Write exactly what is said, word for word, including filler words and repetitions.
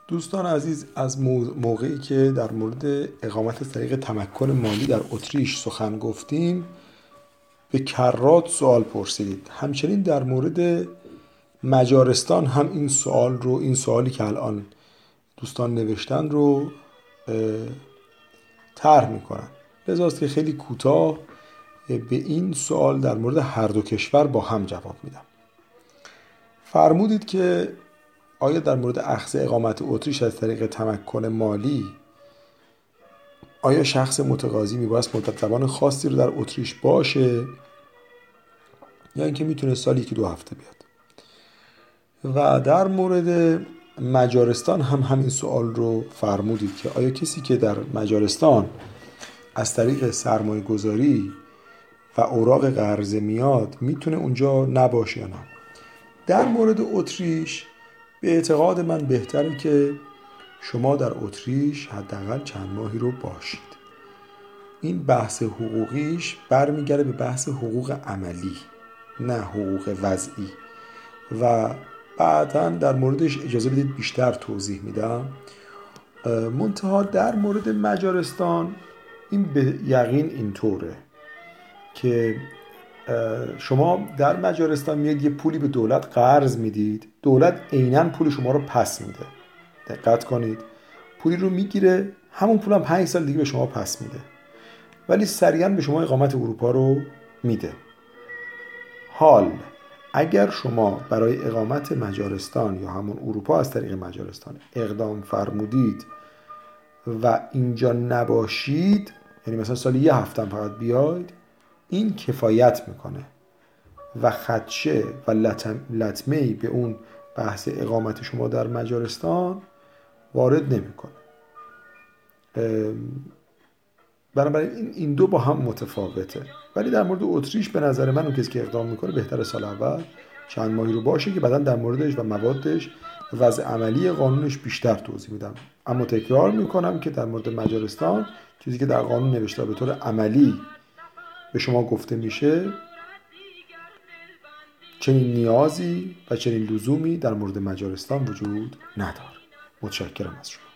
دوستان عزیز، از موقعی که در مورد اقامت از طریق تمکن مالی در اتریش سخن گفتیم به کرات سوال پرسیدید. همچنین در مورد مجارستان هم این سوال رو این سوالی که الان دوستان نوشتن رو طرح میکنن. لذاست که خیلی کوتاه به این سوال در مورد هر دو کشور با هم جواب میدم. فرمودید که آیا در مورد اخذ اقامت اتریش از طریق تمکن مالی آیا شخص متقاضی میبایست مدت زمان خاصی رو در اتریش باشه یا اینکه میتونه سالی که دو هفته بیاد؟ و در مورد مجارستان هم همین سوال رو فرمودید که آیا کسی که در مجارستان از طریق سرمایه گذاری و اوراق قرضه میاد میتونه اونجا نباشه یا نه؟ در مورد اتریش به اعتقاد من بهتره که شما در اتریش حداقل چند ماهی رو باشید. این بحث حقوقیش برمیگره به بحث حقوق عملی، نه حقوق وضعی، و بعداً در موردش اجازه بدید بیشتر توضیح میدم. منتها در مورد مجارستان این به یقین اینطوره که شما در مجارستان میاد یه پولی به دولت قرض میدید، دولت عیناً پول شما رو پس میده. دقت کنید، پولی رو میگیره، همون پول هم پنج سال دیگه به شما پس میده، ولی سریعاً به شما اقامت اروپا رو میده. حال اگر شما برای اقامت مجارستان یا همون اروپا از طریق مجارستان اقدام فرمودید و اینجا نباشید، یعنی مثلا سالی یه هفته فقط بیاید، این کفایت میکنه و خدشه و لطمه‌ای به اون بحث اقامت شما در مجارستان وارد نمیکنه. بنابراین این دو با هم متفاوته. ولی در مورد اتریش به نظر من اون کسی که اقدام میکنه بهتره سال اول چند ماهی رو باشه که بعداً در موردش و موادش و وضع عملی قانونش بیشتر توضیح میدم. اما تکرار میکنم که در مورد مجارستان چیزی که در قانون نوشته به طور عملی به شما گفته میشه، چنین نیازی و چنین لزومی در مورد مجارستان وجود نداره. متشکرم از شما.